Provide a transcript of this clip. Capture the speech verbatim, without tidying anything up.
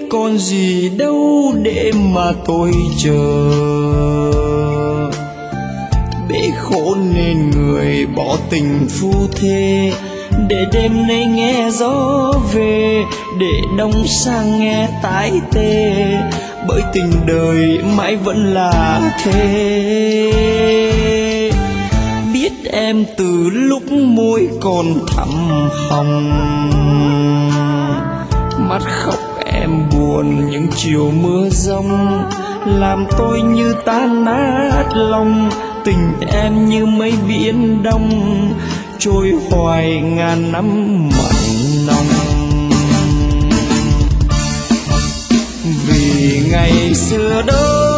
còn gì đâu để mà tôi chờ. Bể khổ nên người bỏ tình phu thê, để đêm nay nghe gió về, để đông sang nghe tái tê, bởi tình đời mãi vẫn là thế. Biết em từ lúc môi còn thắm hồng, mắt khóc em buồn những chiều mưa giông, làm tôi như tan nát lòng. Tình em như mây biển đông, trôi hoài ngàn năm mặn nồng. Vì ngày xưa đó